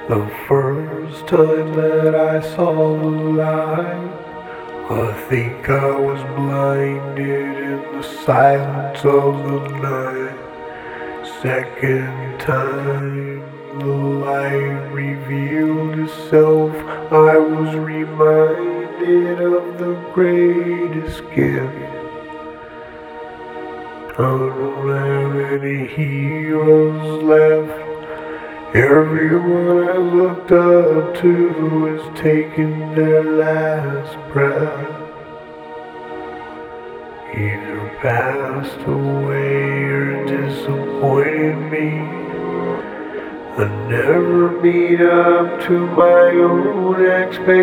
The first time that I saw the light, I think I was blinded in the silence of the night. Second time the light revealed itself, I was reminded of the greatest gift. I don't have any heroes left. Everyone I looked up to is taking their last breath. Either passed away or disappointed me. I never meet up to my own expectations.